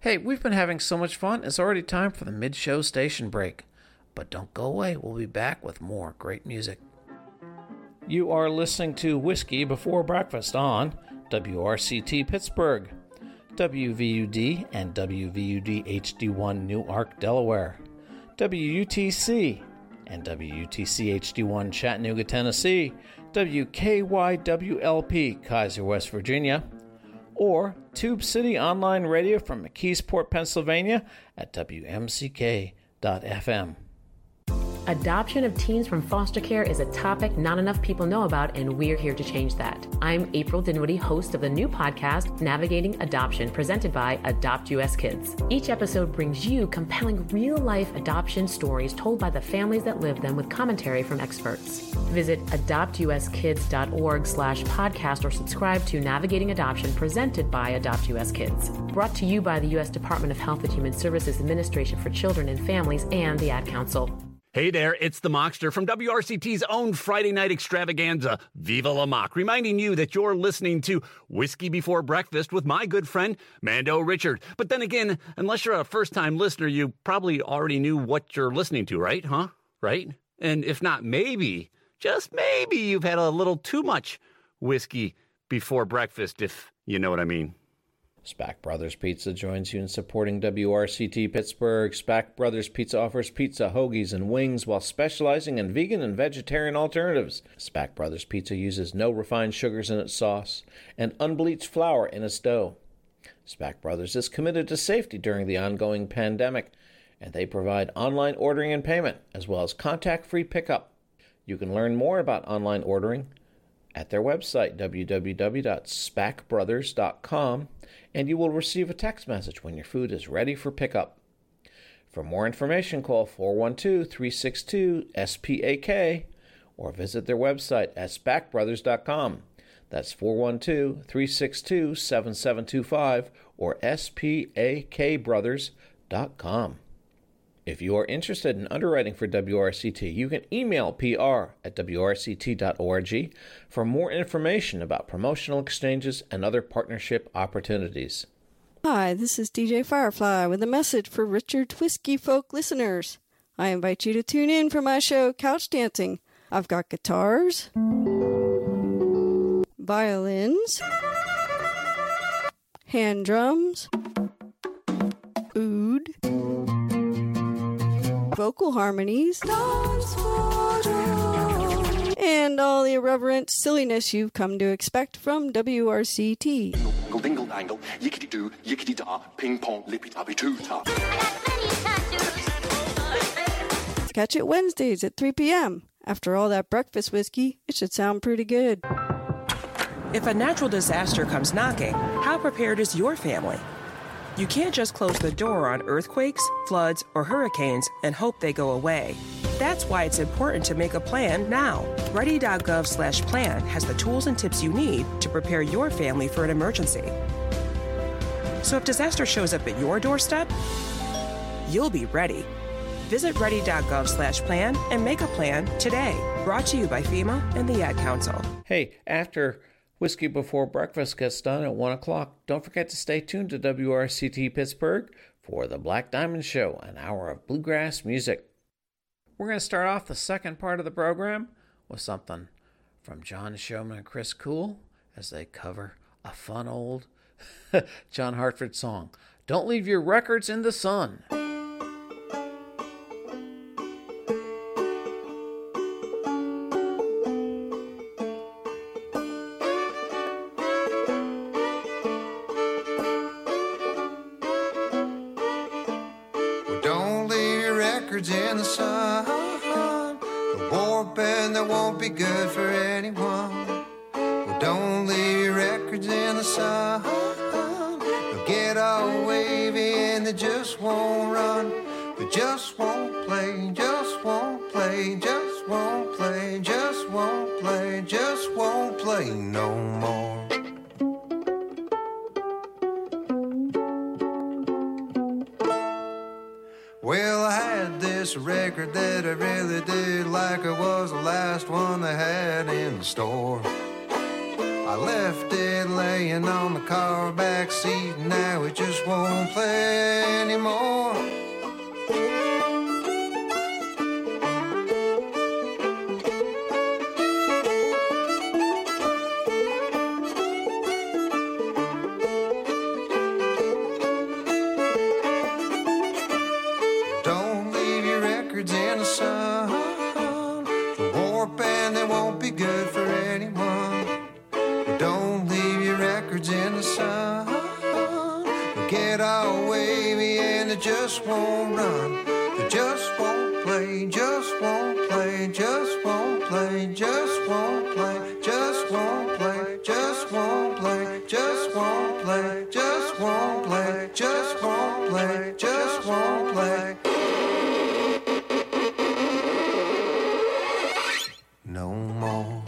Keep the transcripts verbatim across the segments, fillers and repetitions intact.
Hey, we've been having so much fun, it's already time for the mid-show station break. But don't go away, we'll be back with more great music. You are listening to Whiskey Before Breakfast on W R C T Pittsburgh, W V U D and W V U D H D one Newark, Delaware, W U T C and W U T C H D one Chattanooga, Tennessee, W K Y W L P Kaiser, West Virginia, or Tube City Online Radio from McKeesport, Pennsylvania at W M C K dot F M. Adoption of teens from foster care is a topic not enough people know about, and we're here to change that. I'm April Dinwiddie, host of the new podcast, Navigating Adoption, presented by Adopt U S Kids. Each episode brings you compelling real-life adoption stories told by the families that live them with commentary from experts. Visit adopt u s kids dot org slash podcast or subscribe to Navigating Adoption, presented by Adopt U S Kids. Brought to you by the U S Department of Health and Human Services Administration for Children and Families and the Ad Council. Hey there, it's the Mockster from W R C T's own Friday night extravaganza, Viva La Mock, reminding you that you're listening to Whiskey Before Breakfast with my good friend, Mando Richard. But then again, unless you're a first-time listener, you probably already knew what you're listening to, right? Huh? Right? And if not, maybe, just maybe you've had a little too much whiskey before breakfast, if you know what I mean. Spack Brothers Pizza joins you in supporting W R C T Pittsburgh. Spack Brothers Pizza offers pizza, hoagies, and wings while specializing in vegan and vegetarian alternatives. Spack Brothers Pizza uses no refined sugars in its sauce and unbleached flour in its dough. Spack Brothers is committed to safety during the ongoing pandemic, and they provide online ordering and payment, as well as contact-free pickup. You can learn more about online ordering at their website, w w w dot spack brothers dot com, and you will receive a text message when your food is ready for pickup. For more information, call four one two, three six two, S P A K or visit their website at spack brothers dot com. That's four one two, three six two, seven seven two five or S P A K brothers dot com. If you are interested in underwriting for W R C T, you can email P R at w r c t dot org for more information about promotional exchanges and other partnership opportunities. Hi, this is D J Firefly with a message for Richard Whiskey Folk listeners. I invite you to tune in for my show, Couch Dancing. I've got guitars, violins, hand drums, oud, vocal harmonies, and all the irreverent silliness you've come to expect from W R C T. Dingle, dingle, dangle, yickety doo, yickety da, ping pong, lippy tappy too ta. Catch it Wednesdays at three p.m. After all that breakfast whiskey, it should sound pretty good. If a natural disaster comes knocking, how prepared is your family? You can't just close the door on earthquakes, floods, or hurricanes and hope they go away. That's why it's important to make a plan now. ready dot gov slash plan has the tools and tips you need to prepare your family for an emergency. So if disaster shows up at your doorstep, you'll be ready. Visit ready dot gov slash plan and make a plan today. Brought to you by FEMA and the Ad Council. Hey, after Whiskey Before Breakfast gets done at one o'clock, don't forget to stay tuned to W R C T Pittsburgh for the Black Diamond Show, an hour of bluegrass music. We're going to start off the second part of the program with something from John Showman and Chris Cool as they cover a fun old John Hartford song, Don't Leave Your Records in the Sun. In the sun, the warping that won't be good for anyone. Well, don't leave your records in the sun. They'll get all wavy and they just won't run. They just won't play, just won't play, just won't play, just won't play, just won't play no more. Well, I had this record that I really did like. It was the last one they had in the store. I left it laying on the car back seat, and now it just won't play anymore. Don't leave your records in the sun. The warp and they won't be good for anyone. Don't leave your records in the sun. They'll get all wavy and they just won't run. They just won't play, just won't play, just won't play, just won't play, just won't play, just won't play, just won't play, just won't play, just won't play, just won't play. No more.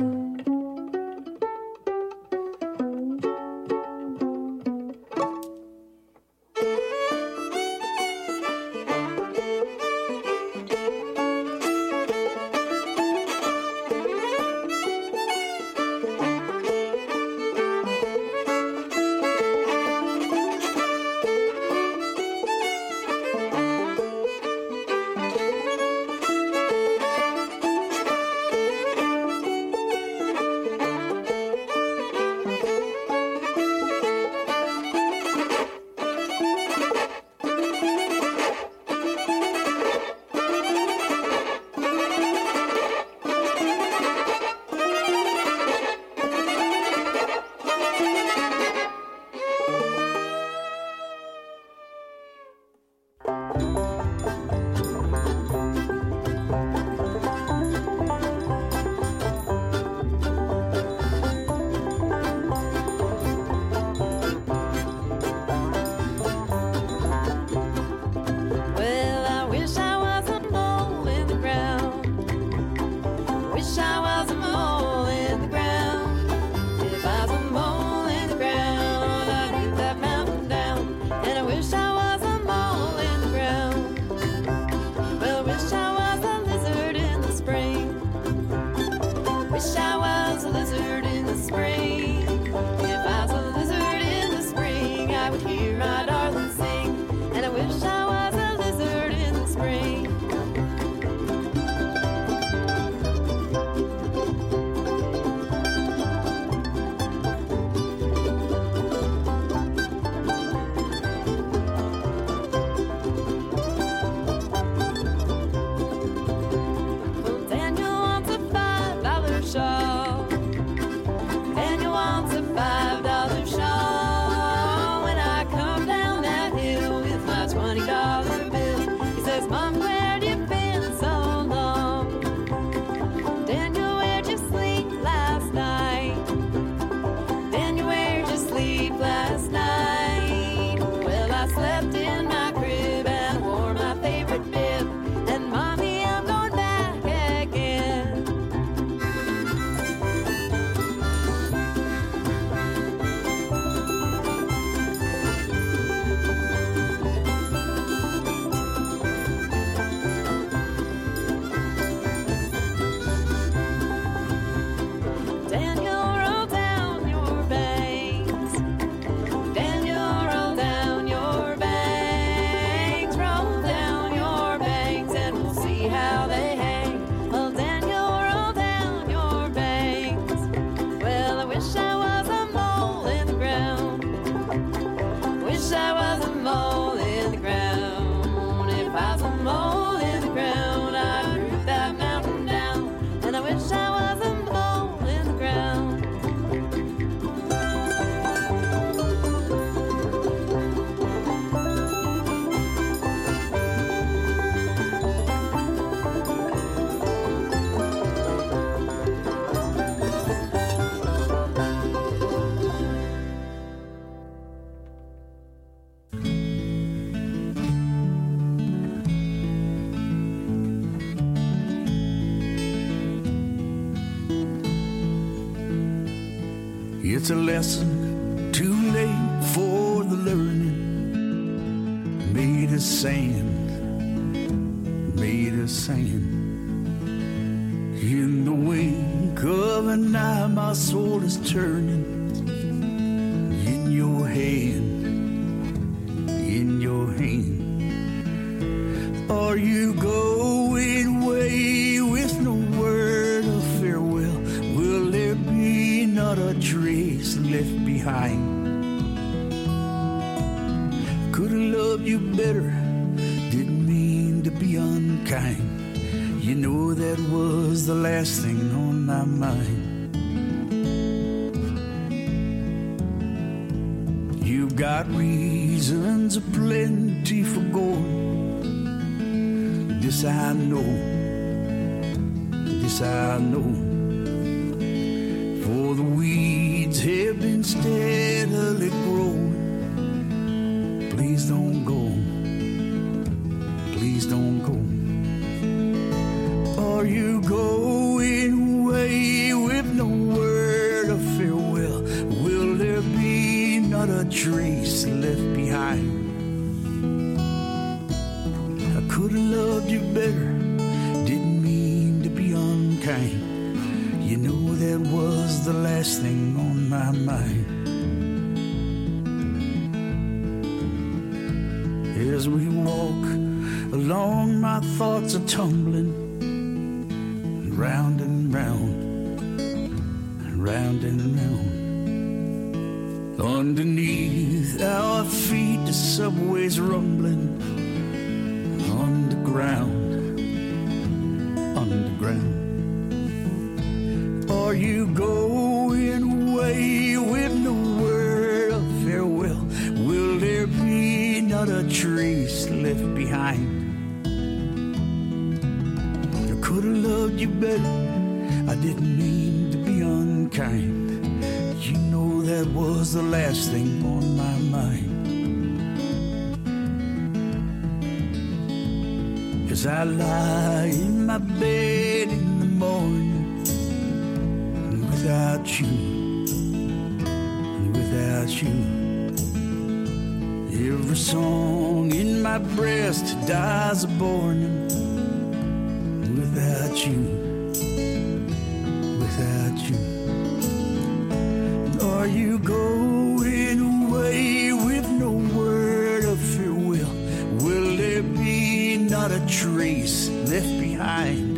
Well, I wish I was a mole in the ground. Wish I was a mole in the ground. If I was a mole in the ground, I'd root that mountain down. And I wish I was a mole in the ground. Well, I wish I was a lizard in the spring. Wish I was a lizard in the spring. If I was a lizard in the spring, I would hear my darling sing. And I wish I was a lizard in the spring. Well, Daniel wants a five dollar shawl. Daniel wants a five dollar shawl. When I come down that hill with my twenty dollar bill, he says, Mom, where'd you been so long? Daniel, where'd you sleep last night? Daniel, where'd you sleep last night? Well, I slept in my crib and wore my favorite bib. And Mommy, I'm going back again. Daniel, roll down your bangs. Daniel, roll down your bangs. Roll down your bangs and we'll see how they hang. Well, Daniel, roll down your bangs. Well, I wish I was a mole in the ground. Wish I was a mole in the ground. If I was a mole in the ground, I'd root that mountain down. And I wish I was a mole in the ground. It's a lesson too late for the learning. Made of sand, made of sand. In the wake of and now my soul is turning in your hand, in your hand. Are you going away with no word of farewell? Will there be not a trace left behind? Could have loved you better, didn't mean to be unkind. You know that was the last thing on my mind. You got reasons aplenty for going. This I know, this I know. For the weeds have been steadily growing. Please don't go, please don't go. Are you going away with no word of farewell? Will there be not a trace left behind? I could have loved you better, didn't mean to be unkind. You know that was the last thing on my mind. As we walk along, my thoughts are tumbling round and round, round and round. Underneath our feet, the subway's rumbling. Underground, underground. Are you going away with no word of farewell? Will there be not a trace left behind? I could have loved you better, I didn't mean to be unkind. You know that was the last thing on my mind. As I lie in my bed in the morning, without you, without you, every song in my breast dies a born. Without you, without you. Are you going away with no word of farewell? Will there be not a trace left behind?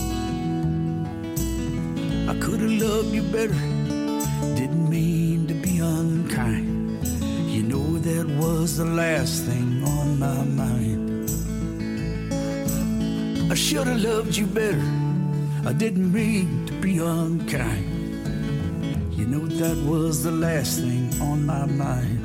I could have loved you better, didn't mean to be unkind. You know that was the last thing on my mind. I should have loved you better, I didn't mean to be unkind. You know that was the last thing on my mind.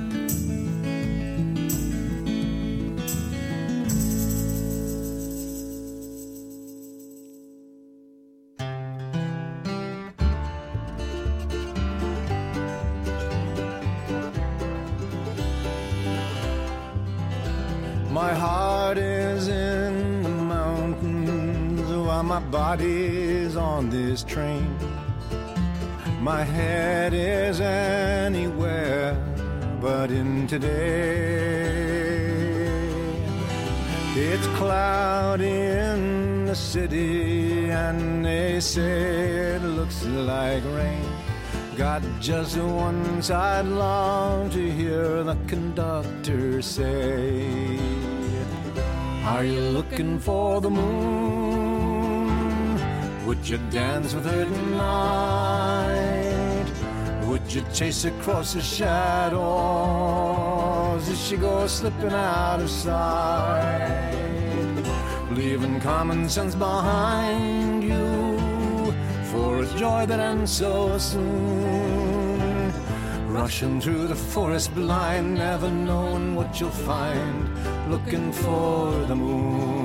My heart is in the mountains while my body's on this train. My head is anywhere but in today. It's cloudy in the city and they say it looks like rain. Got just one side long to hear the conductor say, are you looking for the moon? Would you dance with her tonight? Would you chase across the shadows as she goes slipping out of sight? Leaving common sense behind you for a joy that ends so soon. Rushing through the forest blind, never knowing what you'll find, looking for the moon.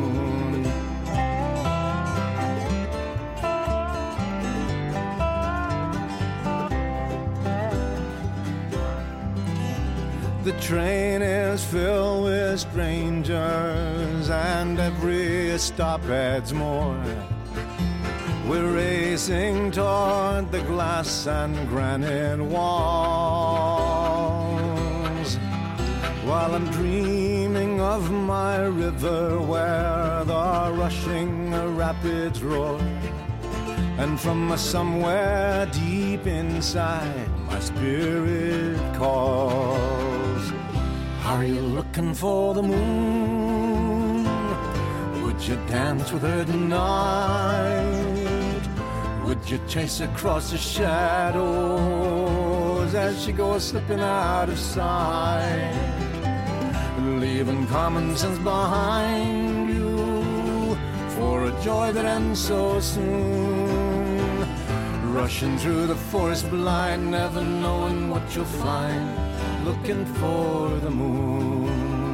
The train is filled with strangers and every stop adds more. We're racing toward the glass and granite walls, while I'm dreaming of my river where the rushing rapids roar. And from somewhere deep inside, my spirit calls. Are you looking for the moon? Would you dance with her tonight? Would you chase across the shadows as she goes slipping out of sight, leaving common sense behind you for a joy that ends so soon? Rushing through the forest blind, never knowing what you'll find, looking for the moon.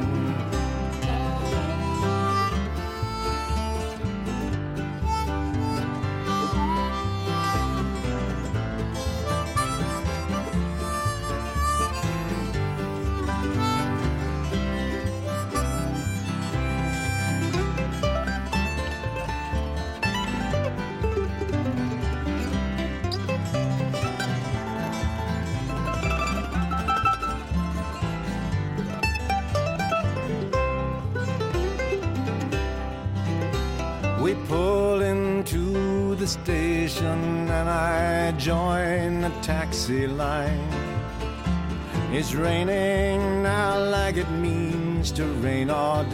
We pull into the station and I join the taxi line. It's raining now like it means to rain all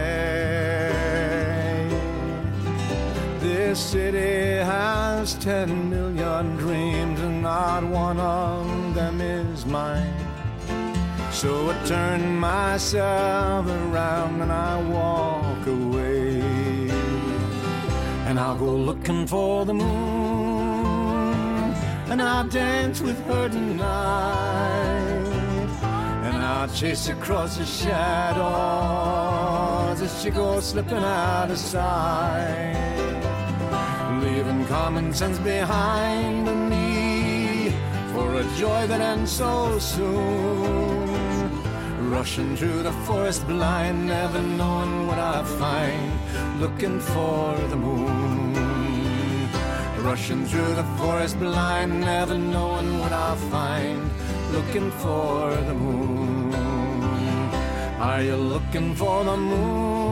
day. This city has ten million dreams and not one of them is mine. So I turn myself around and I walk away. And I'll go looking for the moon, and I'll dance with her tonight, and I'll chase across the shadows as she goes slipping out of sight, leaving common sense behind me for a joy that ends so soon. Rushing through the forest blind, never knowing what I find, looking for the moon. Rushing through the forest blind, never knowing what I'll find, looking for the moon. Are you looking for the moon?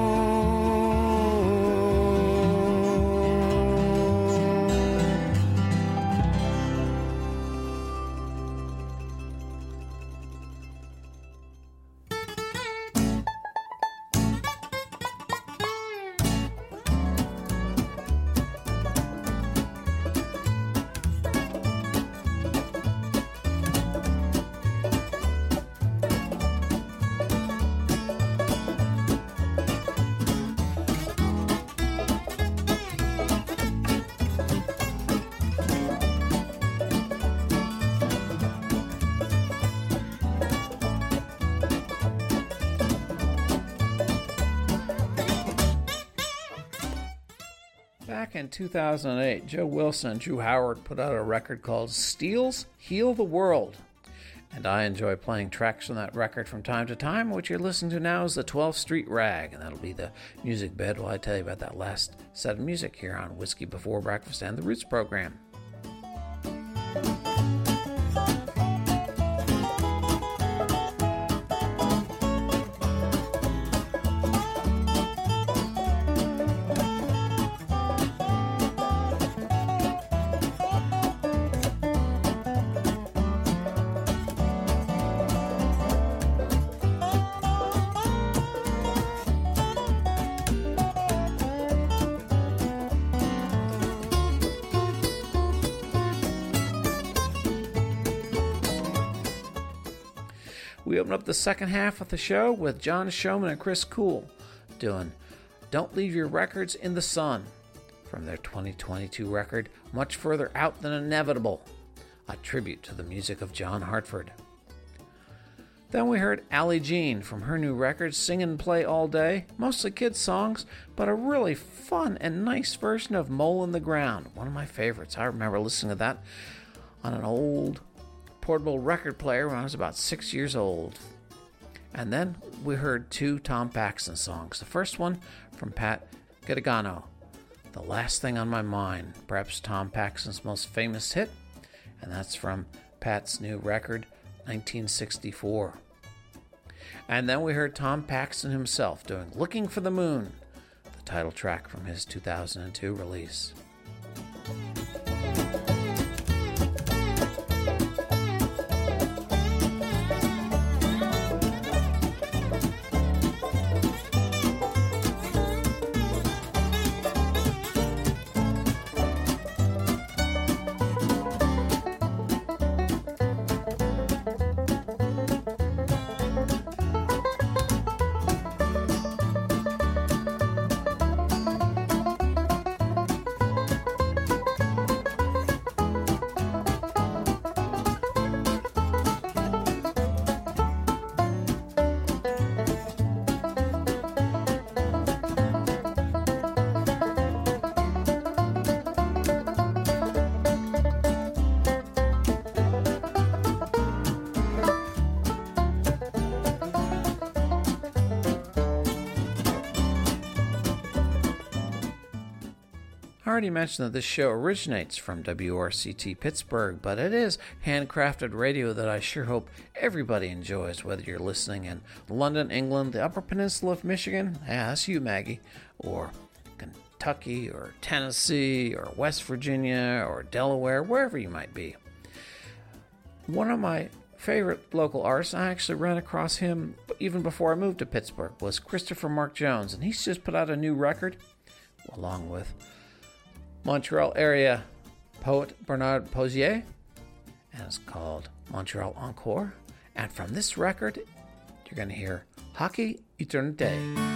Back in two thousand eight, Joe Wilson and Drew Howard put out a record called Steel's Heal the World. And I enjoy playing tracks from that record from time to time. What you're listening to now is the twelfth Street Rag, and that'll be the music bed while I tell you about that last set of music here on Whiskey Before Breakfast and the Roots program. We open up the second half of the show with John Showman and Chris Cool doing Don't Leave Your Records in the Sun from their twenty twenty-two record, Much Further Out Than Inevitable, a tribute to the music of John Hartford. Then we heard Allie Jean from her new record, Sing and Play All Day, mostly kids' songs, but a really fun and nice version of Mole in the Ground, one of my favorites. I remember listening to that on an old portable record player when I was about six years old. And then we heard two Tom Paxton songs. The first one from Pat Giordano, The Last Thing on My Mind, perhaps Tom Paxton's most famous hit, and that's from Pat's new record, nineteen sixty-four. And then we heard Tom Paxton himself doing Looking for the Moon, the title track from his two thousand two release. I already mentioned that this show originates from W R C T Pittsburgh, but it is handcrafted radio that I sure hope everybody enjoys, whether you're listening in London, England, the Upper Peninsula of Michigan, yeah, that's you, Maggie, or Kentucky, or Tennessee, or West Virginia, or Delaware, wherever you might be. One of my favorite local artists, I actually ran across him even before I moved to Pittsburgh, was Christopher Mark Jones, and he's just put out a new record, along with Montreal area poet Bernard Posier, and it's called Montreal Encore. And from this record, you're going to hear Hockey Eternité.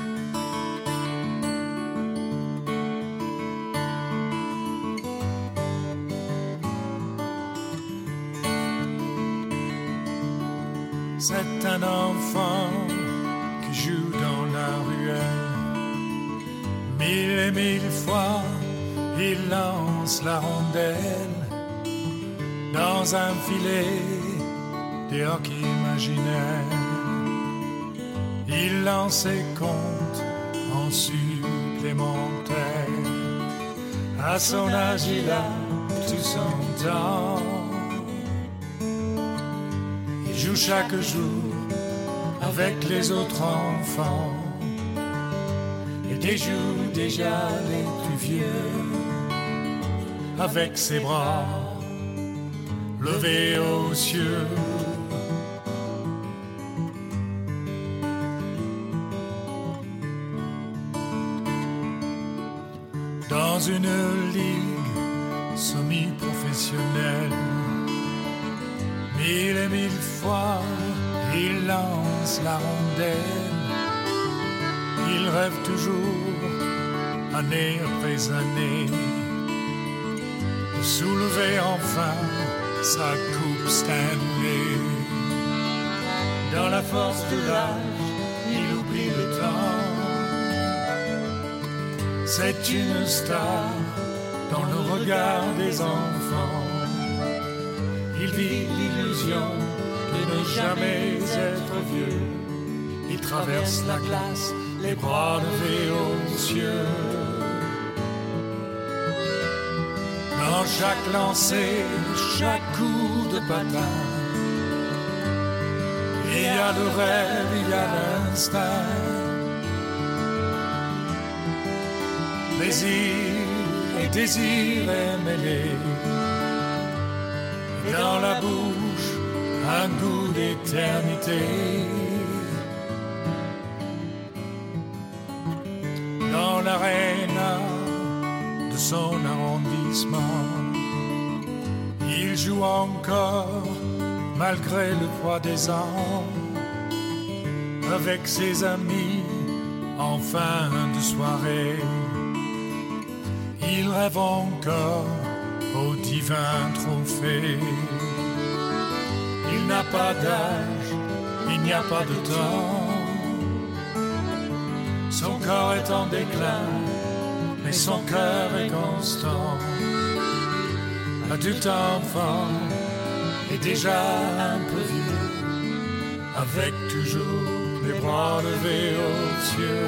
C'est un enfant qui joue dans la ruelle. Mille et mille fois, il lance la rondelle dans un filet de hockey imaginaire. Il lance ses comptes en supplémentaire. À son âge, il a tout son temps. Il joue chaque jour avec les autres enfants et déjoue déjà les plus vieux avec ses bras levés aux cieux. Dans une ligue semi-professionnelle, mille et mille fois, il lance la rondelle. Il rêve toujours, année après année, de soulever enfin sa coupe Stanley. Dans la force de l'âge, il oublie le temps. C'est une star dans le regard des enfants. Il vit l'illusion de ne jamais être vieux. Il traverse la glace, les bras levés aux cieux. Dans chaque lancer, chaque coup de patin, il y a le rêve, il y a l'instinct. Plaisir et désir est mêlé. Dans la bouche, un goût d'éternité. Dans l'aréna de son arrondissement, il joue encore malgré le poids des ans. Avec ses amis en fin de soirée, il rêve encore au divin trophée. Il n'a pas d'âge, il n'y a pas de temps. Son corps est en déclin, mais son cœur est constant. Adulte enfant et déjà un peu vieux, avec toujours les bras levés aux cieux.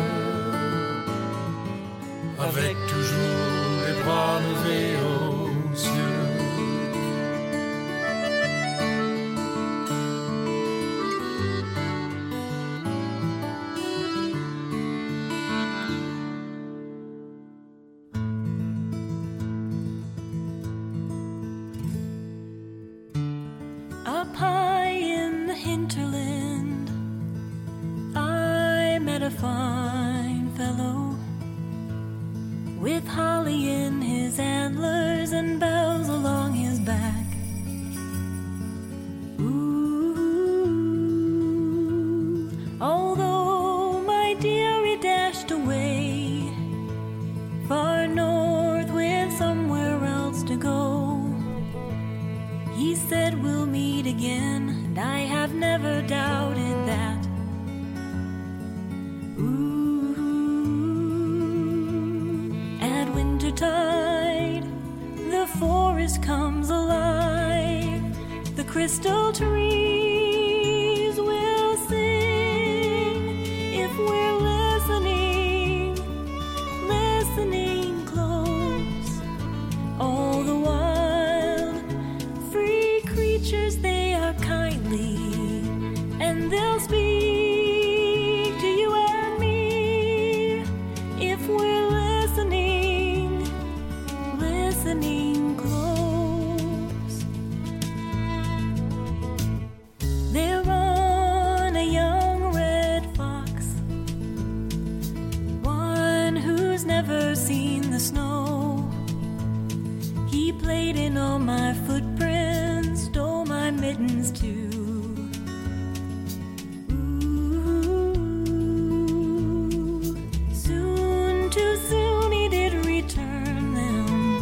Avec toujours les bras levés aux cieux. Up high in the hinterland, I met a fine fellow with holly in his antlers and bells along his back. Ooh, although my dearie dashed away far north with somewhere else to go, he said we'll meet again, and I have never doubted that. Tide, the forest comes alive, the crystal trees will sing if we're listening, listening close. footprints stole my mittens too. Ooh, soon, too soon he did return them.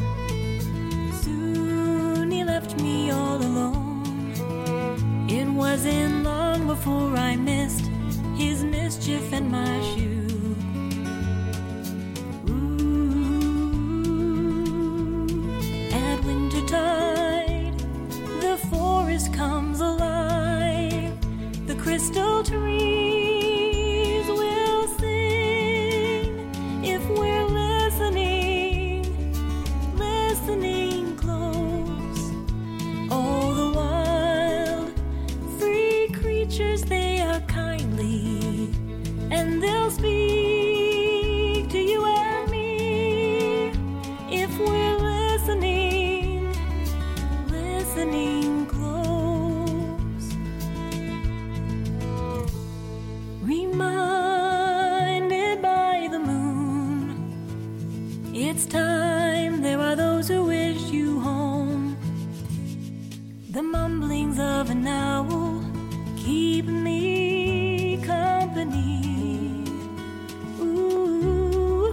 Soon he left me all alone. It wasn't long before I missed his mischief and my shoe. Comes alive, the crystal trees will sing if we're listening, listening close. All the wild, free creatures, they are kindly, and they'll speak to you and me if we're listening, listening close. Reminded by the moon, it's time, there are those who wish you home. The mumblings of an owl keep me company. Ooh,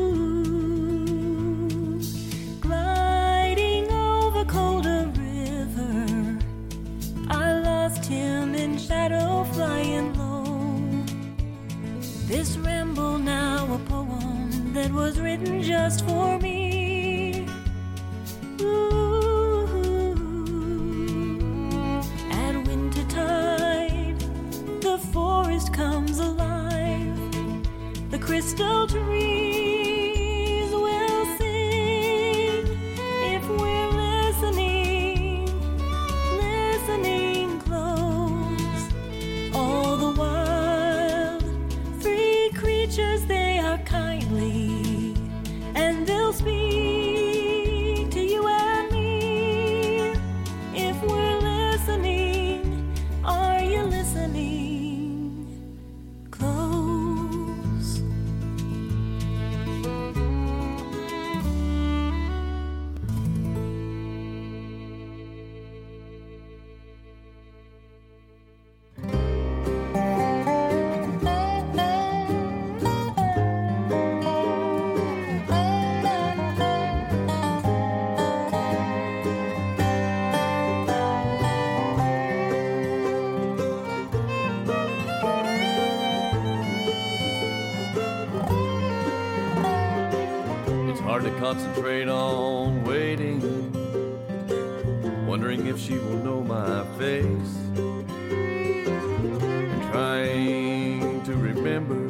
gliding over colder river, I lost him in shadow flying low. This ramble now a poem that was written just for me. Ooh, at winter tide, the forest comes alive. The crystal trees will sing if we're listening, listening close. All the while, creatures, they are kindly, and they'll speak to you and me if we're listening. Are you listening close? Hard to concentrate on waiting, wondering if she will know my face, and trying to remember.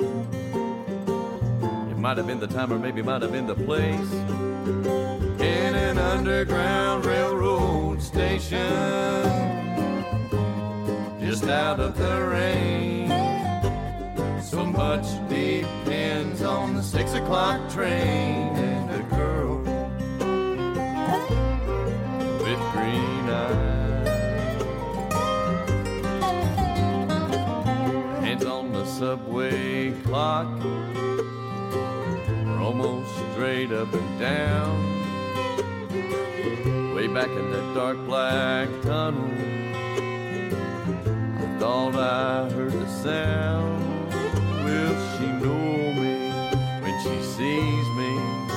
It might have been the time or maybe might have been the place. In an underground railroad station, just out of the rain. So much depends on the six o'clock train and a girl with green eyes. Hands on the subway clock, we're almost straight up and down. Way back in that dark black tunnel, I thought I heard the sound. Will she know me when she sees me,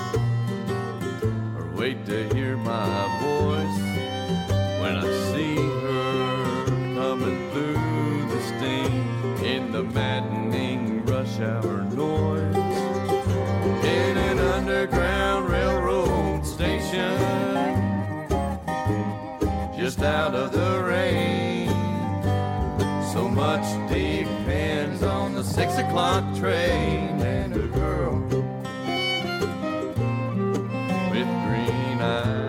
or wait to hear my voice when I see her coming through the steam in the maddening rush hour noise? In an underground railroad station, just out of the rain. So much depends on the six o'clock train and a girl with green eyes.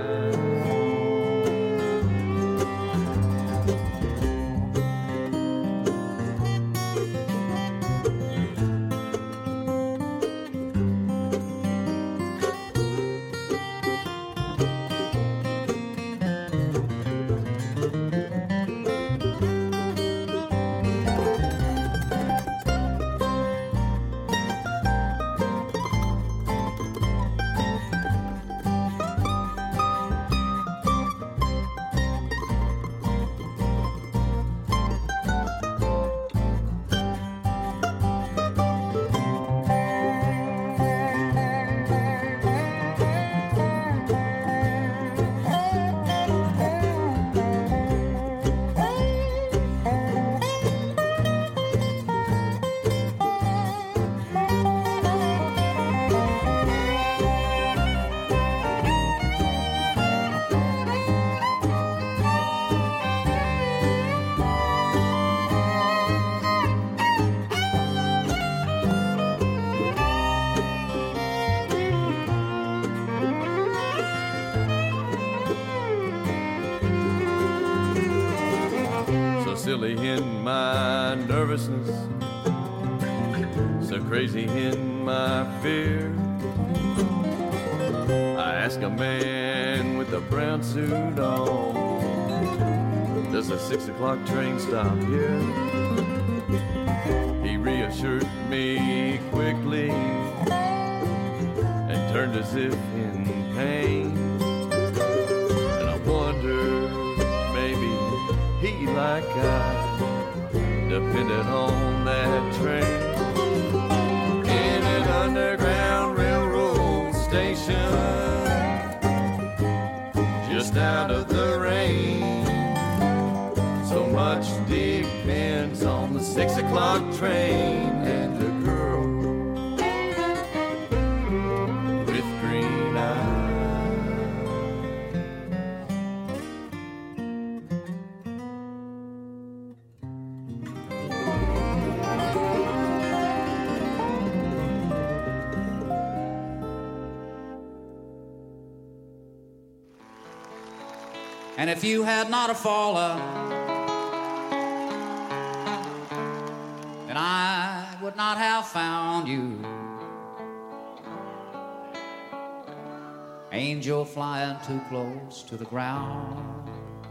silly in my nervousness, so crazy in my fear. I ask a man with a brown suit on, does a six o'clock train stop here? He reassured me quickly and turned as if in pain. And I wonder, maybe he, like I, depended on that train. In an underground railroad station, just out of the rain. So much depends on the six o'clock train and the girl with green eyes. And if you had not a fallen, then I would not have found you. Angel flying too close to the ground.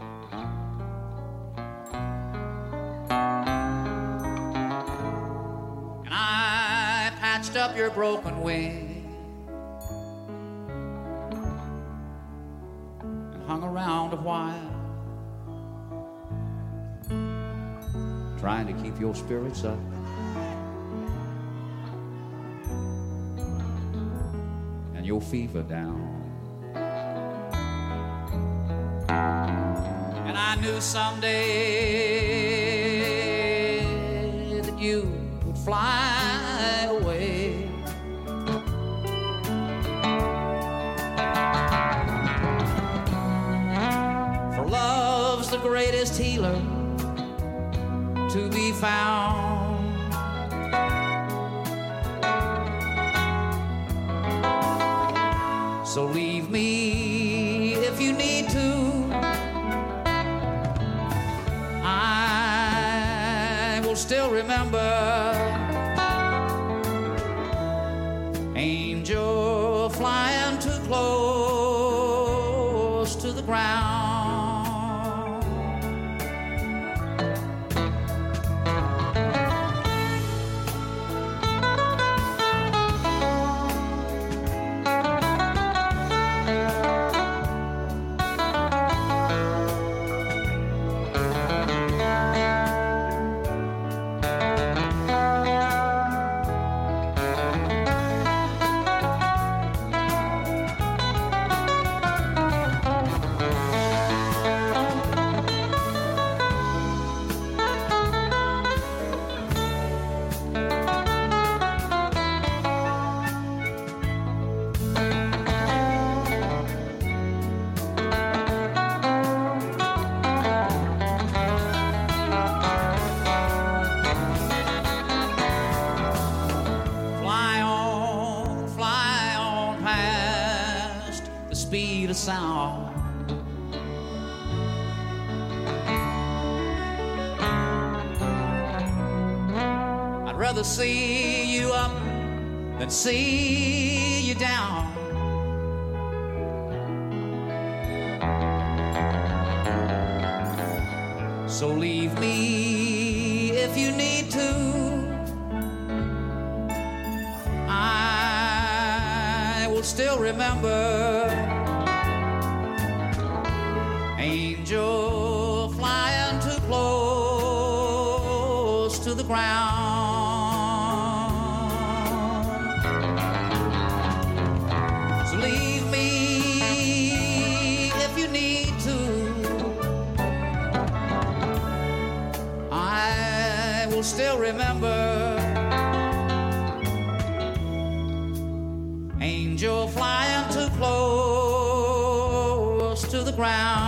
And I patched up your broken wing and hung around a while, trying to keep your spirits up. And your fever down. And I knew someday that you would fly away. For love's the greatest healer to be found. So leave me if you need to. I will still remember. Angel flying too close to the ground. Sound. I'd rather see you up than see you down. So leave me if you need to. I will still remember. Angel flying too close to the ground. So leave me if you need to. I will still remember. Angel flying too close to the ground.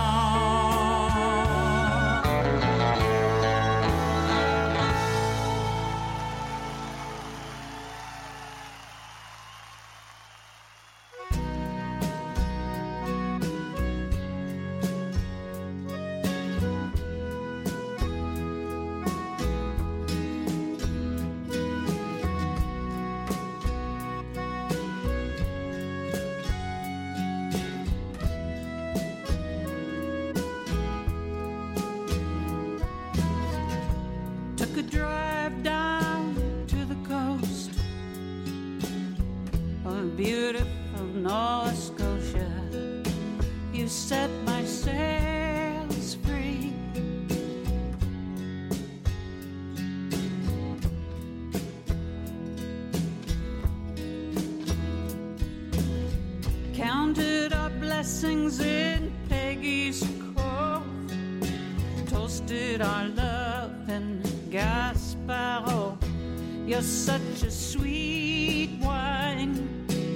counted our blessings in Peggy's Cove, toasted our love in Gasparo. You're such a sweet wine.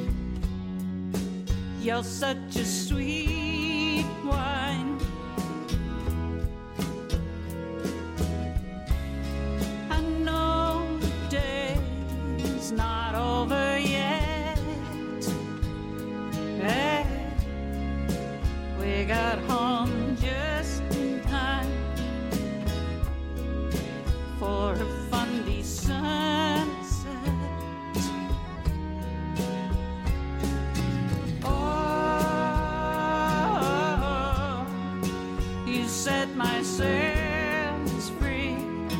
You're such a sweet wine. I know the day's not over yet. Hey, we got home just in time for a fundy sunset. Oh, you set my sails free.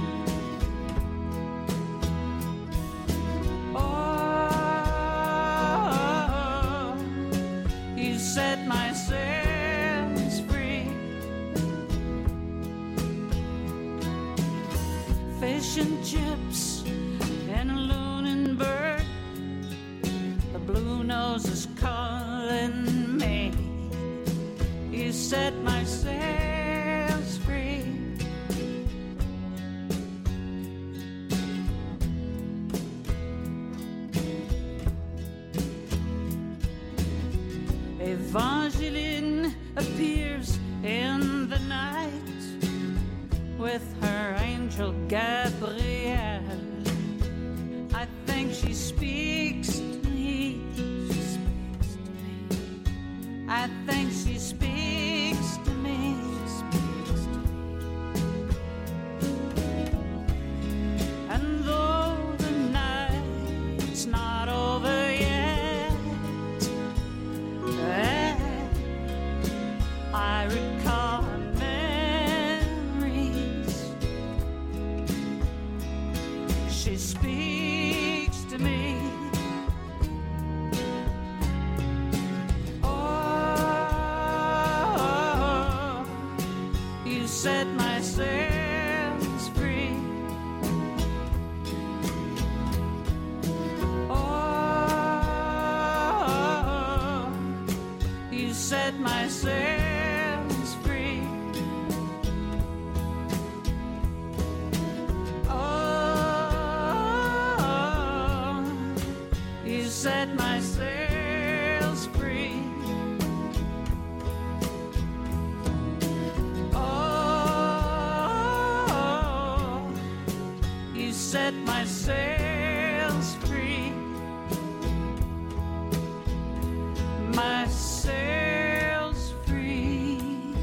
Oh, you set my sails free. Fish and chips and a Lunenburg. The blue nose is calling me. You set my sails free. Evangeline appears in the night with her angel Gabrielle. I think she speaks to me. She speaks to me. I think she speaks to me. She speaks to me. And though the night's not over yet, eh, I recall her memories. She speaks to me. Oh, you set my sails free. Oh, you set my sails free. Oh, you set my sails free. Oh, you set my sails free. My sails free.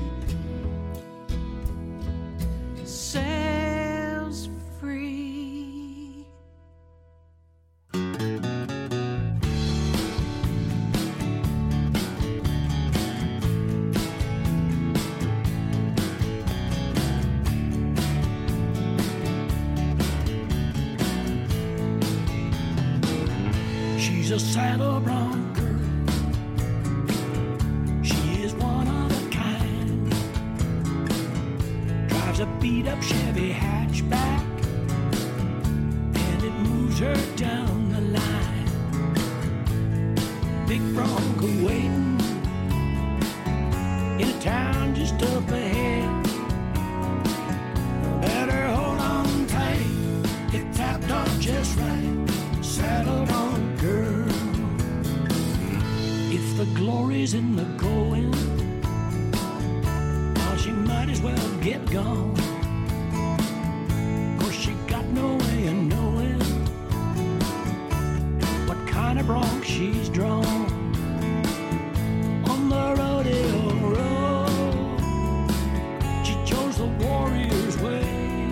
Sails free. She's a saddle bronc girl. She is one of a kind. Drives a beat-up Chevy hatchback, and it moves her down the line. Big Bronco waiting in a town just up ahead. Better hold on tight, get tapped off just right. Saddled on girl. If the glory's in the going, well, she might as well get gone. Cause she got no way of knowing what kind of bronc she's drawn. On the rodeo road, she chose the warrior's way.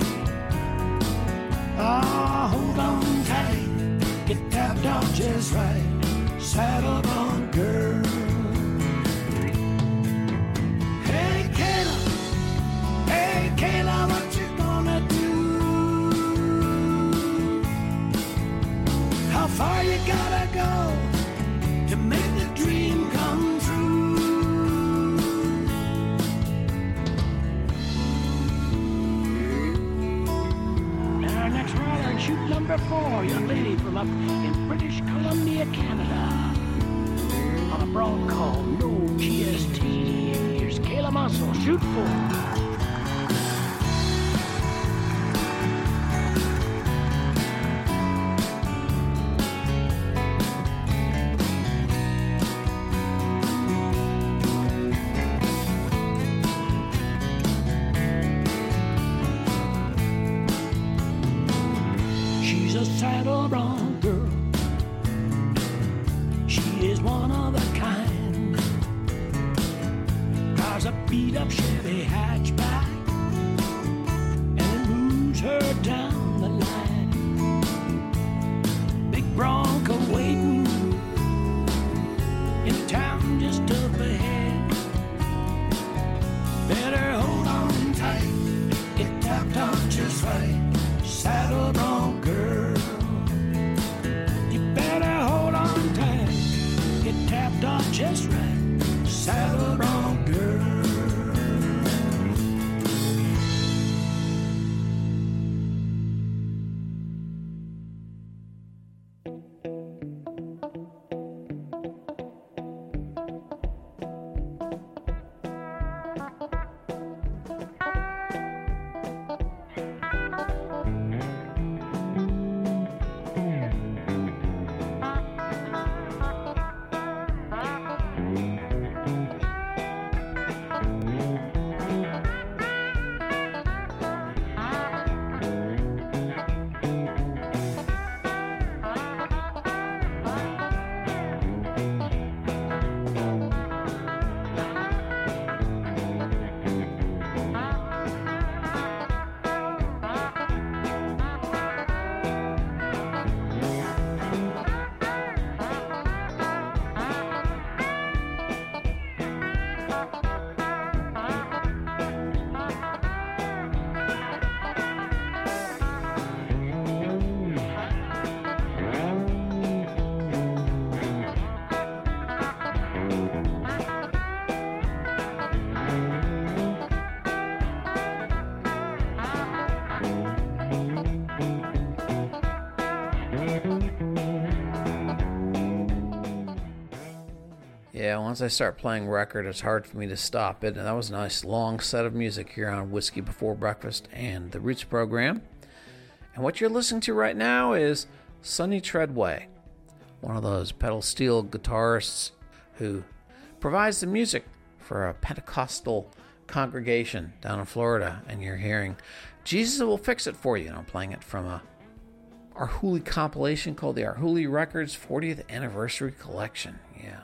Ah, hold on tight, get tapped off just right. Saddled on girl. Hey Kayla, hey Kayla, what you gonna do? How far you gotta go to make the dream come true? And our next rider in chute number four, young lady from up in British Columbia, Canada. On a Bronco, no G S T. Here's Kayla Muscle, shoot for. Saddle bronc girl, she is one of a kind. Drives a beat up Chevy hatchback and it moves her down the line. Big Bronco waiting in town just up ahead. Better hold on tight, get tapped on just right. Saddle bronc girl. Just right, saddle bronc girl. Yeah, once I start playing record, it's hard for me to stop it. And that was a nice long set of music here on Whiskey Before Breakfast and the Roots program. And what you're listening to right now is Sonny Treadway, one of those pedal steel guitarists who provides the music for a Pentecostal congregation down in Florida. And you're hearing Jesus Will Fix It For You. And I'm playing it from a Arhoolie compilation called the Arhoolie Records fortieth Anniversary Collection. Yeah.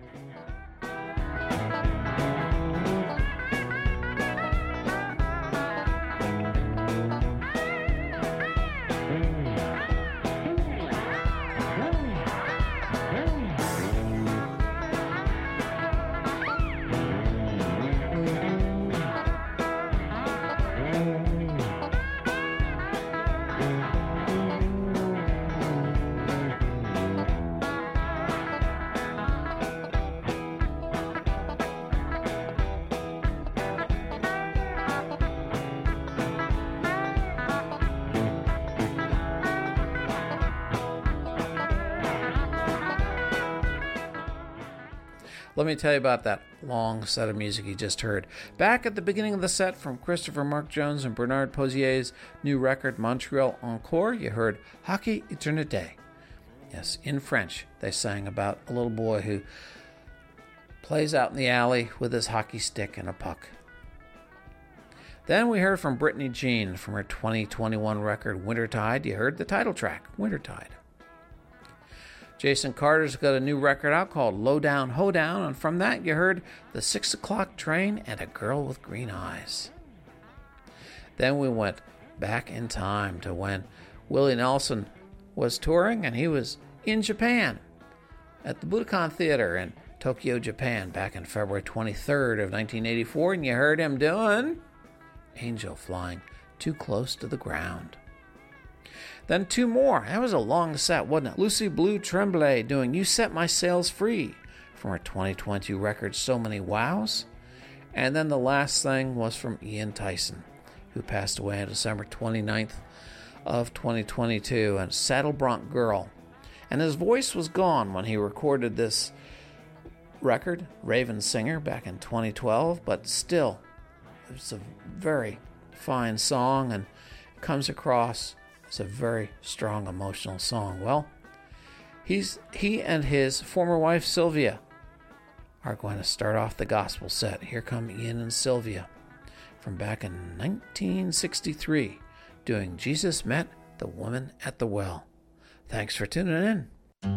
Let me tell you about that long set of music you just heard. Back at the beginning of the set from Christopher Mark Jones and Bernard Posier's new record, Montreal Encore, you heard Hockey Eternité. Yes, in French, they sang about a little boy who plays out in the alley with his hockey stick and a puck. Then we heard from Brittany Jean from her twenty twenty-one record, Wintertide. You heard the title track, Wintertide. Jason Carter's got a new record out called Low Down, Hoedown, and from that you heard The Six O'Clock Train and A Girl with Green Eyes. Then we went back in time to when Willie Nelson was touring and he was in Japan at the Budokan Theater in Tokyo, Japan back in February twenty-third of nineteen eighty-four, and you heard him doing Angel Flying Too Close to the Ground. Then two more. That was a long set, wasn't it? Lucy Blue Tremblay doing You Set My Sails Free from her twenty twenty record, So Many Wows. And then the last thing was from Ian Tyson, who passed away on December twenty-ninth of twenty twenty-two, and Saddle Bronc Girl. And his voice was gone when he recorded this record, Raven Singer, back in twenty twelve, but still, it's a very fine song and comes across as a very strong emotional song. Well, he's he and his former wife Sylvia are going to start off the gospel set. Here come Ian and Sylvia from back in nineteen sixty-three, doing Jesus Met the Woman at the Well. Thanks for tuning in.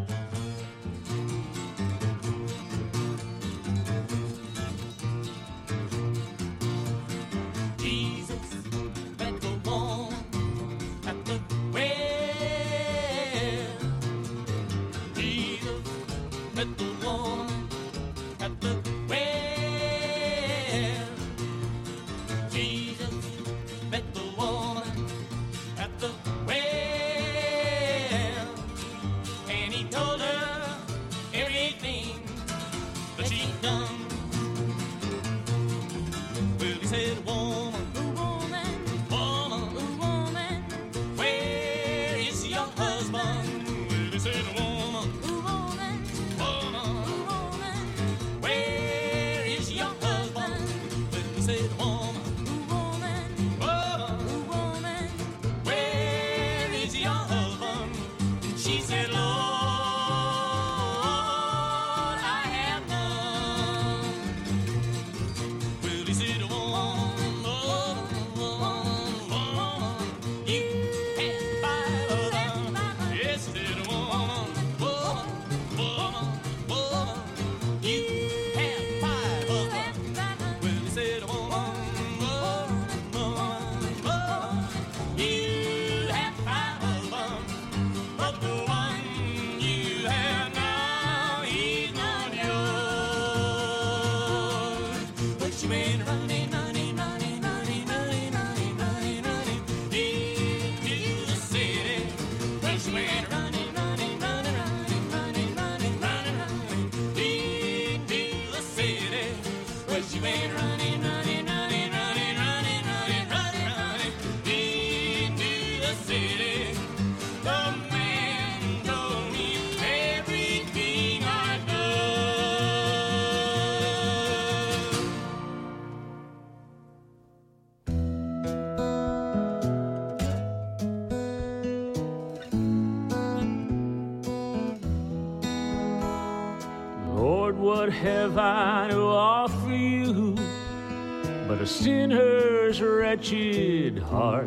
What have I to offer you but a sinner's wretched heart?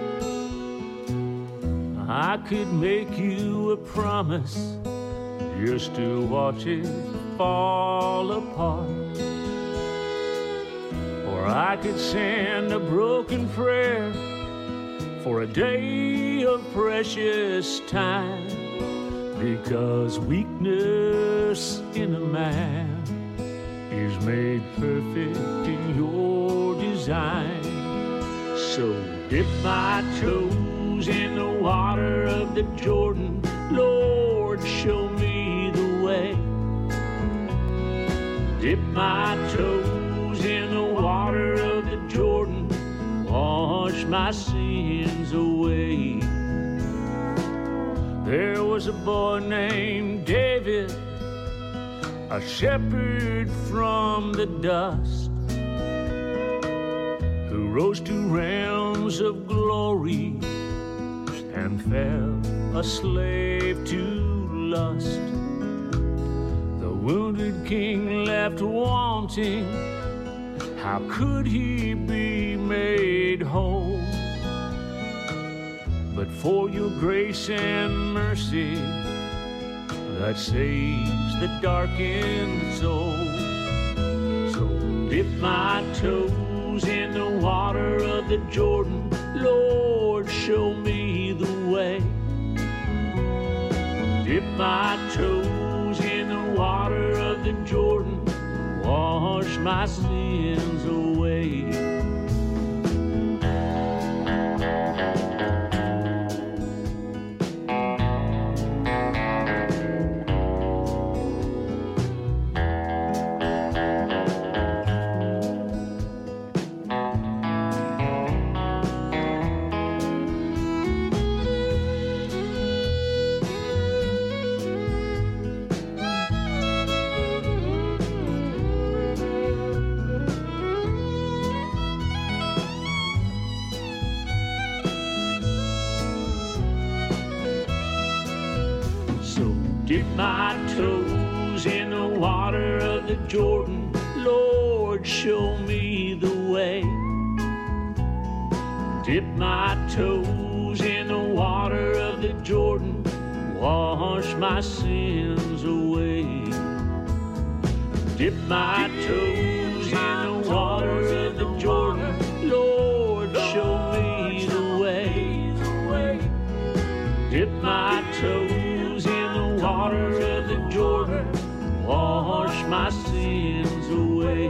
I could make you a promise just to watch it fall apart, or I could send a broken prayer for a day of precious time. Because weakness in a man is made perfect in your design. So dip my toes in the water of the Jordan, Lord, show me the way. Dip my toes in the water of the Jordan, wash my sins away. There was a boy named David, a shepherd from the dust, who rose to realms of glory and fell a slave to lust. The wounded king left wanting, how could he be made whole? But for your grace and mercy that saves the darkened soul. So dip my toes in the water of the Jordan, Lord, show me the way. Dip my toes in the water of the Jordan, wash my sins away. Dip my toes in the water of the Jordan. Lord, show me the way. Dip my toes in the water of the Jordan. Wash my sins away. Dip my toes in the water of the Jordan. Lord, show me the way. Dip my toes in the water of the Jordan. Wash my sins away.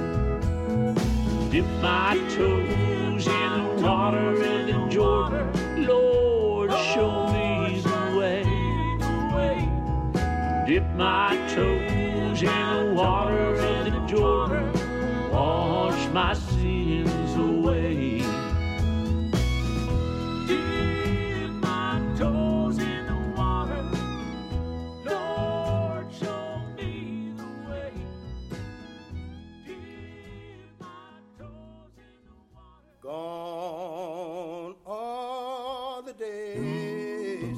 Dip my toes in the water of the Jordan. Lord, show me the way. Dip my toes in the water of the Jordan. Wash my sins away. Dip my toes in the water. Lord, show me the way. Dip my toes in the water. Gone are the days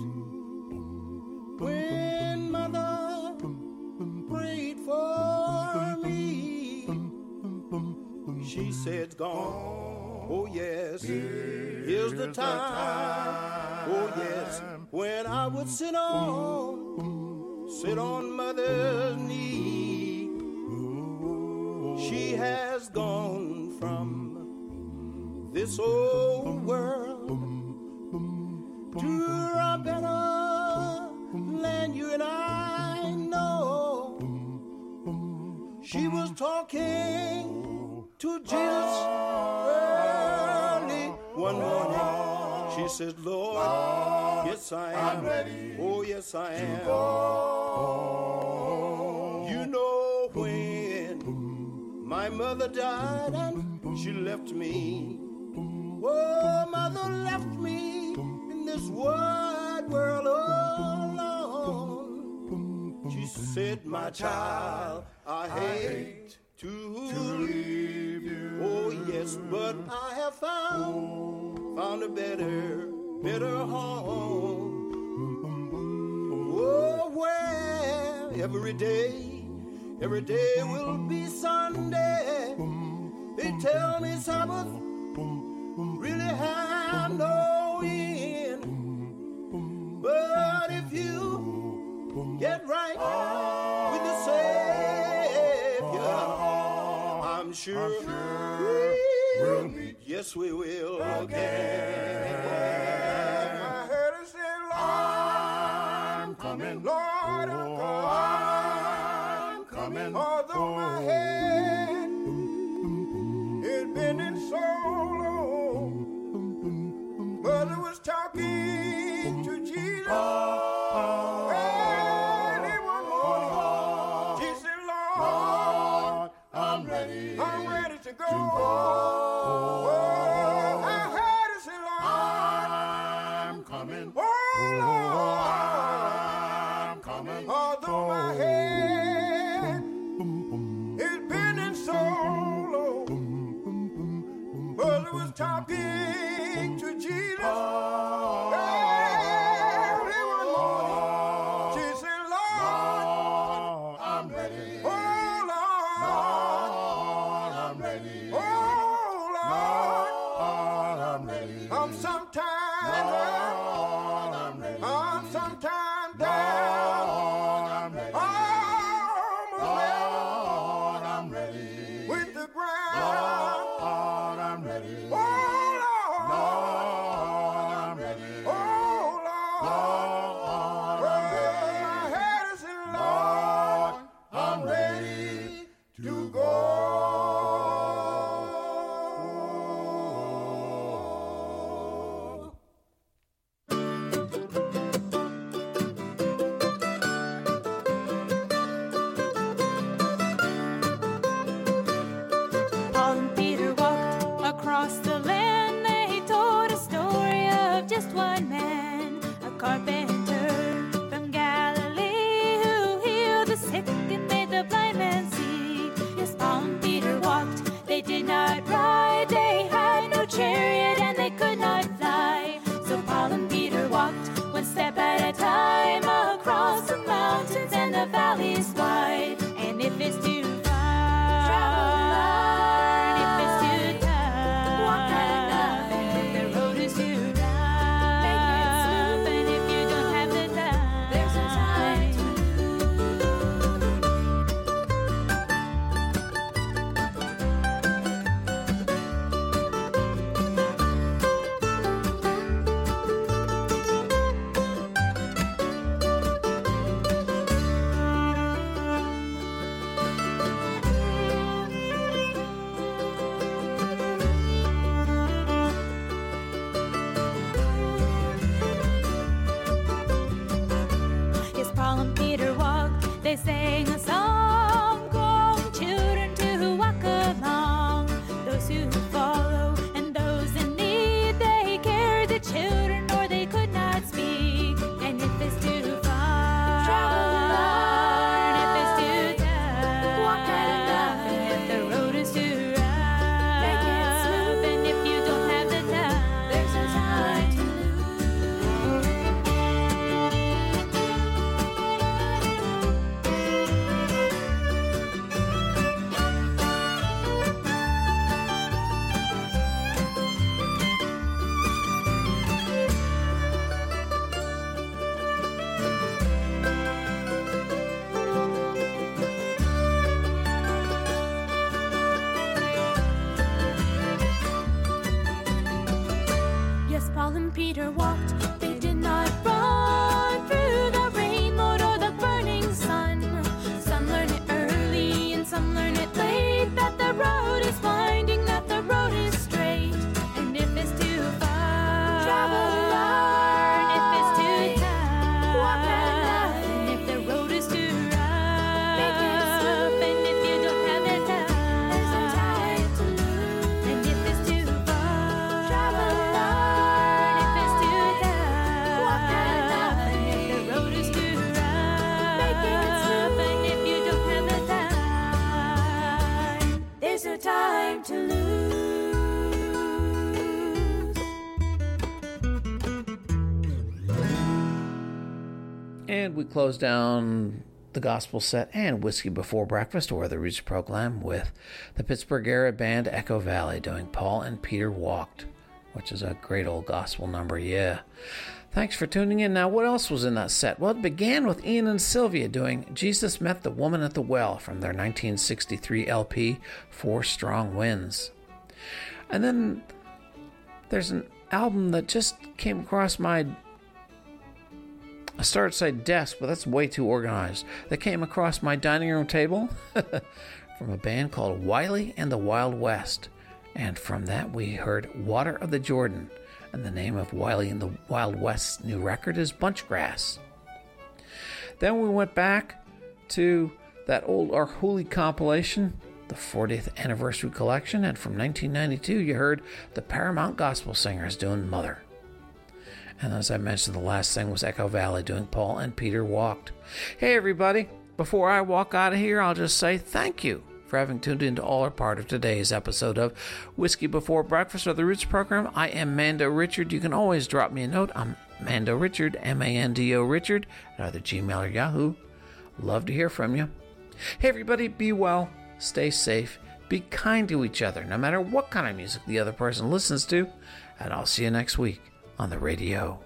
when mother prayed for me. She said, it's gone. Oh, yes. Here's the time. Oh, yes. When I would sit on, sit on mother's knee. She has gone from this old world to a better land you and I know. She was talking to Jesus early one morning. She says, Lord, yes I am. Oh, yes I am. You know when my mother died and she left me. Oh, mother left me in this wide world alone. She said, my child, I hate to leave you. Oh, yes, but I have found, found a better, better home. Oh, where every day, every day will be Sunday. They tell me Sabbath really have no end. But if you get right with the Savior, I'm sure, I'm sure we'll meet. Yes, we will again. I heard her say, Lord, I'm coming. Lord, I'm coming. Although my head has been in so long, Mother was talking to Jesus. Early one morning, she said, Lord, I'm ready. I'm ready to go. To go. Oh, I heard her say, Lord, I'm coming. Oh, Lord, I'm coming. Although my head has been in so long, Mother was talking to Jesus. Early one morning, she said, Lord, I'm ready. Oh, Lord, I'm ready. Oh, Lord, I'm ready. I'm sometimes up, I'm ready. I'm sometimes down, I'm ready. Almost I'm ready. With the ground, Lord, I'm ready. Oh, Lord, I'm ready. Oh, Lord, Lord, my head is in, Lord, I'm ready to go. They sang a song, calling children to walk along. Those who follow and those in need, they carried the children or they could not speak. And if it's too far, travel along. And if it's too tough, walk along. And if the road is too rough, make it smooth. And if you don't have the time, there's no time to Yes, Paul and Peter walked, they did not run through the rain, Lord, or the burning sun. Some learn it early and some learn it late, that the road is winding, that the road is straight. And if it's too far, travel along. And if it's too tough, walk along. And if the road is too rough, make it smooth. And if you don't have the time, there's no time to lose. And if it's too far, travel along. And if it's too tough, walk along. And if the road is too rough, make it smooth. And if you don't have the time, there's no time to lose. And we close down the gospel set and Whiskey Before Breakfast, or the Roots program, with the Pittsburgh area band Echo Valley doing Paul and Peter Walked, which is a great old gospel number, yeah. Thanks for tuning in. Now, what else was in that set? Well, it began with Ian and Sylvia doing Jesus Met the Woman at the Well from their nineteen sixty-three L P, Four Strong Winds. And then there's an album that just came across my, I started to say desk, but that's way too organized. That came across my dining room table from a band called Wiley and the Wild West. And from that we heard Water of the Jordan. And the name of Wiley and the Wild West's new record is Bunchgrass. Then we went back to that old Our Holy compilation, the fortieth Anniversary Collection. And from nineteen ninety-two you heard the Paramount Gospel Singers doing Mother. And as I mentioned, the last thing was Echo Valley doing Paul and Peter Walked. Hey everybody, before I walk out of here, I'll just say thank you for having tuned in to all or part of today's episode of Whiskey Before Breakfast, or the Roots program. I am Mando Richard. You can always drop me a note. I'm Mando Richard, M A N D O Richard, at either Gmail or Yahoo. Love to hear from you. Hey everybody, be well, stay safe, be kind to each other, no matter what kind of music the other person listens to, and I'll see you next week on the radio.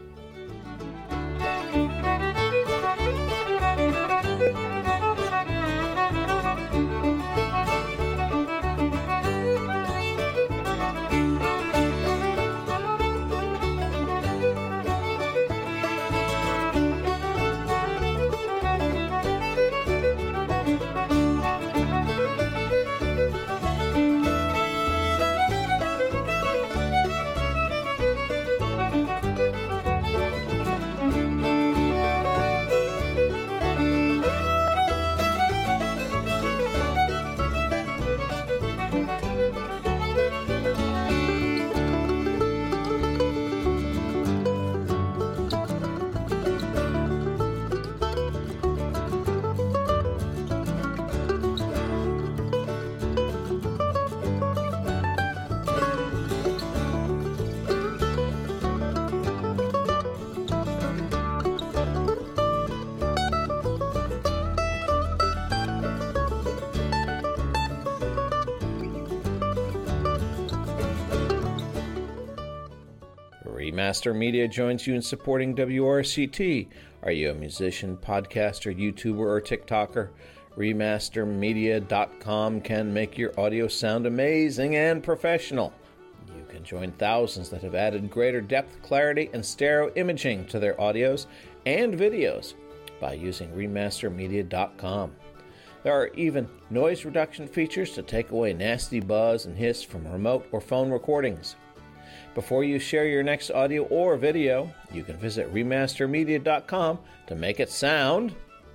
Remaster Media joins you in supporting W R C T. Are you a musician, podcaster, YouTuber, or TikToker? Remaster Media dot com can make your audio sound amazing and professional. You can join thousands that have added greater depth, clarity, and stereo imaging to their audios and videos by using Remaster Media dot com. There are even noise reduction features to take away nasty buzz and hiss from remote or phone recordings. Before you share your next audio or video, you can visit Remaster Media dot com to make it sound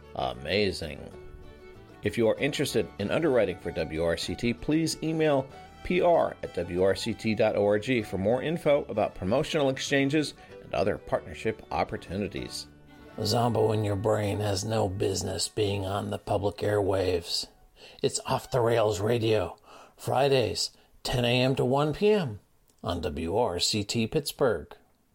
Amazing. If you are interested in underwriting for W R C T, please email P R at W R C T dot org for more info about promotional exchanges and other partnership opportunities. Zombo in your brain has no business being on the public airwaves. It's Off the Rails Radio, Fridays, ten a.m. to one p.m. on W R C T Pittsburgh.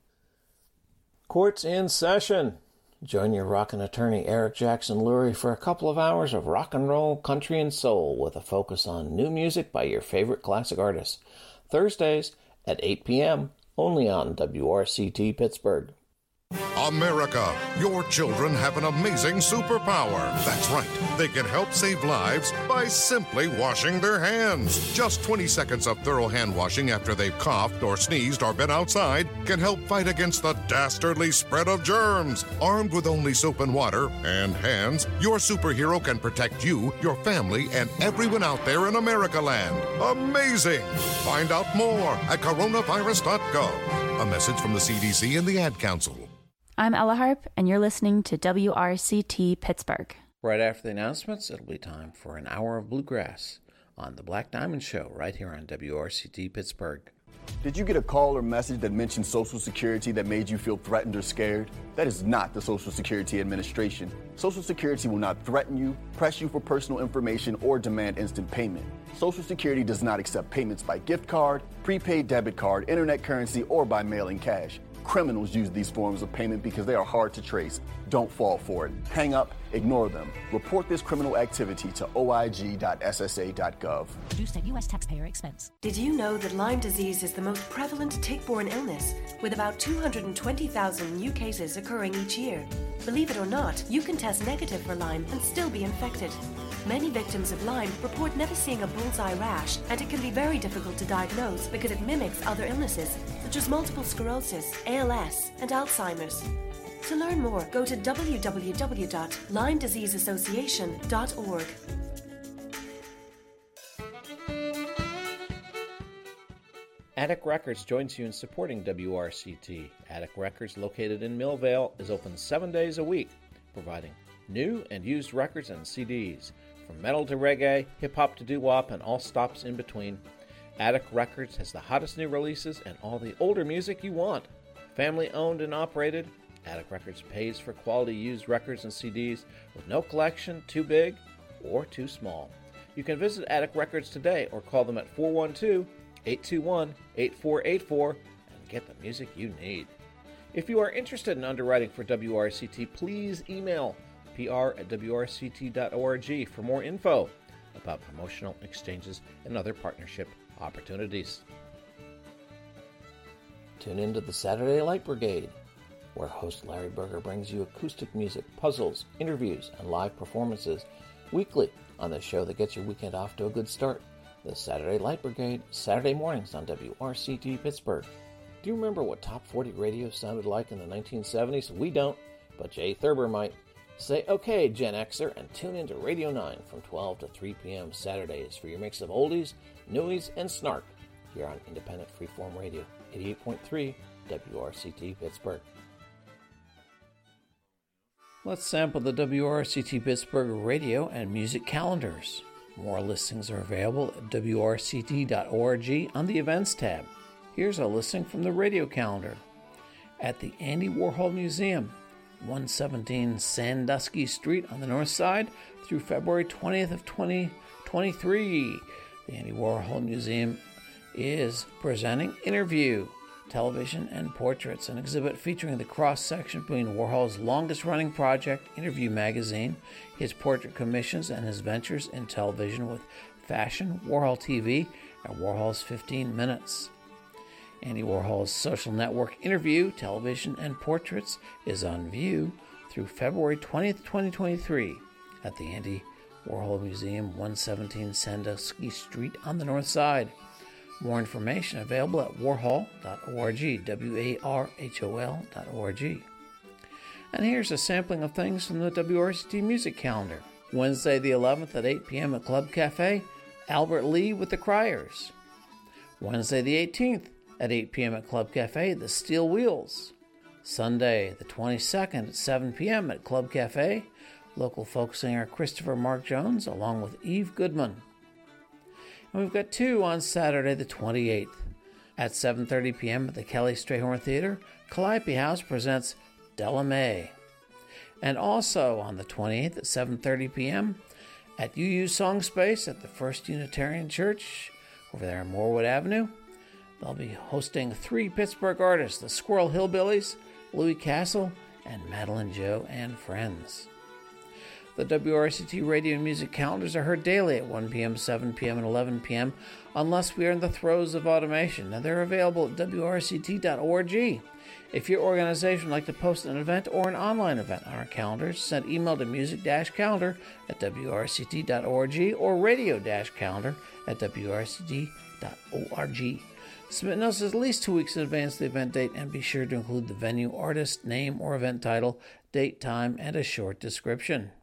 Court's in session. Join your rockin' attorney Eric Jackson Lurie for a couple of hours of rock and roll, country, and soul with a focus on new music by your favorite classic artists. Thursdays at eight p.m. only on W R C T Pittsburgh. America, your children have an amazing superpower. That's right. They can help save lives by simply washing their hands. Just twenty seconds of thorough hand washing after they've coughed or sneezed or been outside can help fight against the dastardly spread of germs. Armed with only soap and water and hands, your superhero can protect you, your family, and everyone out there in America land. Amazing! Find out more at coronavirus dot gov. A message from the C D C and the Ad Council. I'm Ella Harp, and you're listening to W R C T Pittsburgh. Right after the announcements, it'll be time for an hour of bluegrass on the Black Diamond Show right here on W R C T Pittsburgh. Did you get a call or message that mentioned Social Security that made you feel threatened or scared? That is not the Social Security Administration. Social Security will not threaten you, press you for personal information, or demand instant payment. Social Security does not accept payments by gift card, prepaid debit card, internet currency, or by mailing cash. Criminals use these forms of payment because they are hard to trace. Don't fall for it. Hang up, ignore them. Report this criminal activity to O I G dot S S A dot gov. Produced at U S taxpayer expense. Did you know that Lyme disease is the most prevalent tick-borne illness, with about two hundred twenty thousand new cases occurring each year? Believe it or not, you can test negative for Lyme and still be infected. Many victims of Lyme report never seeing a bullseye rash, and it can be very difficult to diagnose because it mimics other illnesses, such as multiple sclerosis, A L S, and Alzheimer's. To learn more, go to w w w dot lyme disease association dot org. Attic Records joins you in supporting W R C T. Attic Records, located in Millvale, is open seven days a week, providing new and used records and C Ds. From metal to reggae, hip-hop to doo-wop, and all stops in between. Attic Records has the hottest new releases and all the older music you want. Family owned and operated, Attic Records pays for quality used records and C Ds with no collection too big or too small. You can visit Attic Records today or call them at four one two, eight two one, eight four eight four and get the music you need. If you are interested in underwriting for W R C T, please email P R at W R C T dot org for more info about promotional exchanges and other partnership opportunities. Tune into the Saturday Light Brigade, where host Larry Berger brings you acoustic music, puzzles, interviews, and live performances weekly on the show that gets your weekend off to a good start. The Saturday Light Brigade, Saturday mornings on W R C T Pittsburgh. Do you remember what Top forty radio sounded like in the nineteen seventies? We don't, but Jay Thurber might. Say okay, Gen Xer, and tune into Radio nine from twelve to three p.m. Saturdays for your mix of oldies, newies, and snark here on Independent Freeform Radio, eighty-eight point three W R C T Pittsburgh. Let's sample the W R C T Pittsburgh radio and music calendars. More listings are available at W R C T dot org on the Events tab. Here's a listing from the radio calendar. At the Andy Warhol Museum, one seventeen Sandusky Street on the north side through February twentieth of twenty twenty-three. The Andy Warhol Museum is presenting Interview, Television and Portraits, an exhibit featuring the cross-section between Warhol's longest-running project, Interview Magazine, his portrait commissions, and his ventures in television with Fashion, Warhol T V, and Warhol's fifteen minutes. Andy Warhol's social network Interview, Television, and Portraits is on view through February twentieth, twenty twenty-three at the Andy Warhol Museum, one seventeen Sandusky Street on the north side. More information available at warhol dot org, W A R H O L dot org. And here's a sampling of things from the W R C T music calendar. Wednesday the eleventh at eight p.m. at Club Cafe, Albert Lee with the Criers. Wednesday the eighteenth at eight p.m. at Club Cafe, the Steel Wheels. Sunday the twenty-second at seven p.m. at Club Cafe, local folk singer Christopher Mark Jones, along with Eve Goodman. And we've got two on Saturday the twenty-eighth. At seven thirty p.m. at the Kelly Strayhorn Theater, Calliope House presents Della Mae. And also on the twenty-eighth at seven thirty p.m. at U U Song Space at the First Unitarian Church over there on Morewood Avenue, they'll be hosting three Pittsburgh artists, the Squirrel Hillbillies, Louis Castle, and Madeline Joe and Friends. The W R C T radio and music calendars are heard daily at one p.m., seven p.m., and eleven p.m. unless we are in the throes of automation, and they're available at W R C T dot org. If your organization would like to post an event or an online event on our calendars, send email to music-calendar at W R C T dot org or radio-calendar at W R C T dot org. Submit notices at least two weeks in advance of the event date, and be sure to include the venue, artist, name, or event title, date, time, and a short description.